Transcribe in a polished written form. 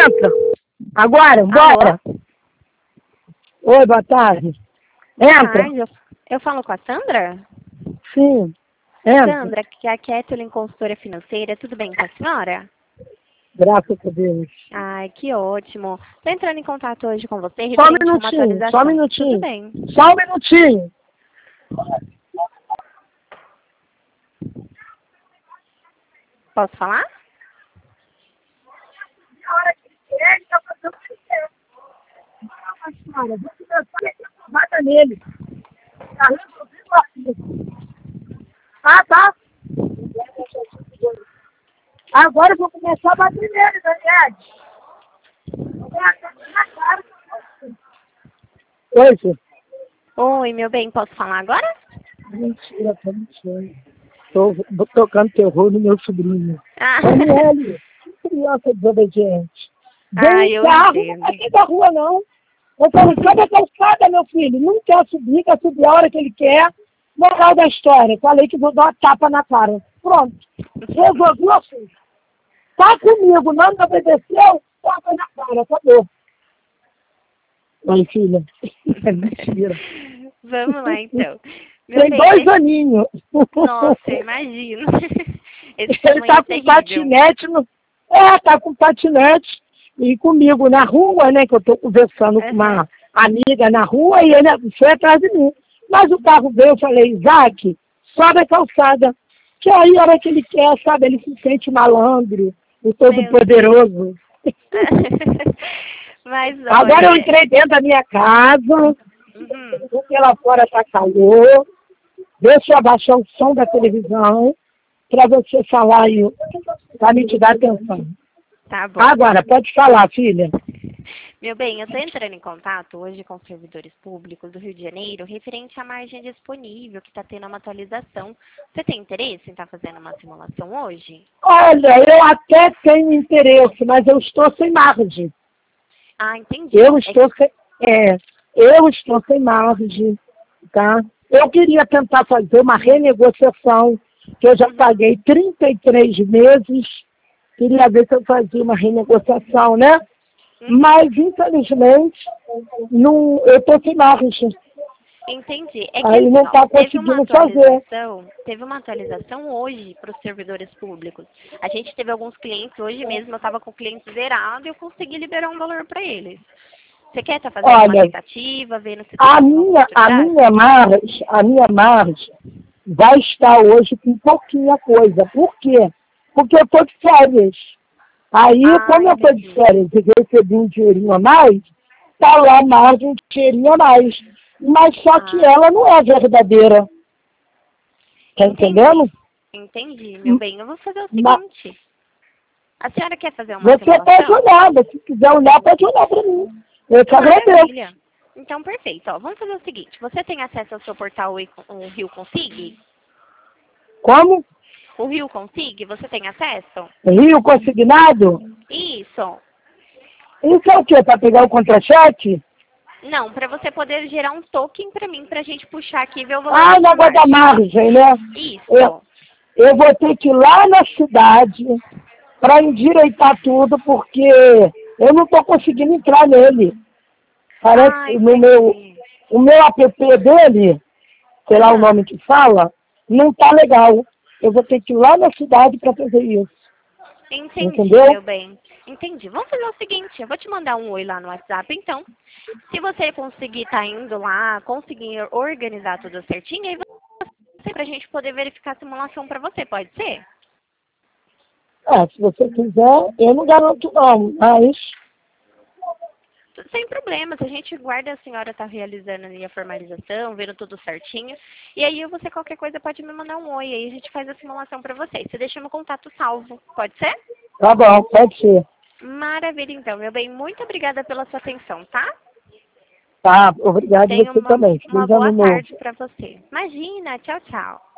Entra. Agora, bora. Alô? Oi, boa tarde. Boa Entra. tarde. Eu falo com a Sandra? Sim. Entra. Sandra, que é a Kathleen, consultora financeira. Tudo bem com a senhora? Graças a Deus. Ai, que ótimo. Estou entrando em contato hoje com você Só um referente a uma atualização. só um minutinho. Tudo bem. Só um minutinho. Posso falar? A hora que ele está fazendo o que quer. Não, senhora, vou começar a tomada nele. Está resolvido assim. Tá. Agora eu vou começar a bater nele, Daniel. Oi, filho. Oi, meu bem, posso falar agora? Mentira, tá mentindo. Tô tocando terror no meu sobrinho. Ah, Daniele, que criança desobediente. Vem eu carro, não entendo. vai sair da rua, não. Eu falo, sobe a calçada, meu filho. Não quer subir, quer subir a hora que ele quer. Moral da história. Falei que vou dar uma tapa na cara. Pronto. Resolvi o assunto. Tá comigo, não me obedeceu, tapa na cara, acabou. Oi, filha. É mentira. Vamos lá, então. Meu Tem bem, 2 aninhos. Nossa, eu imagino. Esse Ele tamanho tá é com terrível. patinete tá com patinete e comigo na rua, né? Que eu tô conversando com uma amiga na rua e ele foi atrás de mim. Mas o carro veio, eu falei, Isaac, sobe a calçada. Que aí, a hora que ele quer, sabe, ele se sente malandro, o todo-poderoso. Mas Agora eu olha, entrei dentro da minha casa, porque lá fora tá calor. Deixa eu abaixar o som da televisão para você falar aí, para me te dar atenção. tá bom. Agora, pode falar, filha. Meu bem, eu estou entrando em contato hoje com os servidores públicos do Rio de Janeiro referente à margem disponível, que está tendo uma atualização. Você tem interesse em estar fazendo uma simulação hoje? Olha, eu até tenho interesse, mas eu estou sem margem. Ah, entendi. Eu estou sem margem, tá? Eu queria tentar fazer uma renegociação, que eu já paguei 33 meses, queria ver se eu fazia uma renegociação, né? Mas, infelizmente, não, eu estou sem margem. Entendi. É que Aí não está teve uma atualização hoje para os servidores públicos. A gente teve alguns clientes, hoje mesmo eu estava com o cliente zerado e eu consegui liberar um valor para eles. Você quer estar fazendo uma tentativa, vendo se tem alguma oportunidade? A minha margem vai estar hoje com pouquinha coisa. Por quê? Porque eu estou de férias. Aí, como eu estou de férias e recebi um dinheirinho a mais, está lá a margem de dinheirinho a mais. Mas só que ela não é verdadeira. Tá entendendo? Entendi, meu bem. Eu vou fazer o seguinte. A senhora quer fazer uma Você simulação? pode olhar, se quiser olhar, pode olhar para mim. Eu te agradeço. Maravilha. Então, perfeito. Ó, vamos fazer o seguinte. Você tem acesso ao seu portal o Rio Consig? Como? O Rio Consig, você tem acesso? Rio consignado? Isso. Isso é o quê? Para pegar o contra-cheque? Não, para você poder gerar um token para mim, para a gente puxar aqui e ver o valor Ah, o negócio da margem, né? Isso. Eu vou ter que ir lá na cidade para endireitar tudo, porque eu não estou conseguindo entrar nele. Parece que o meu app dele, sei lá o nome que fala, não tá legal. Eu vou ter que ir lá na cidade para fazer isso. Entendi, entendeu? Meu bem. Entendi. Vamos fazer o seguinte, eu vou te mandar um oi lá no WhatsApp, então. Se você conseguir estar indo lá, conseguir organizar tudo certinho, aí você pra gente poder verificar a simulação para você, pode ser? Se você quiser, eu não garanto não, mas... Sem problemas, a gente guarda a senhora tá realizando ali a formalização, vendo tudo certinho. E aí você, qualquer coisa, pode me mandar um oi, aí a gente faz a simulação para você. Você deixa meu contato salvo, pode ser? Tá bom, pode ser. Maravilha, então, meu bem. Muito obrigada pela sua atenção, tá? Tá, obrigado Tenha você também. uma boa tarde para você. Imagina, tchau, tchau.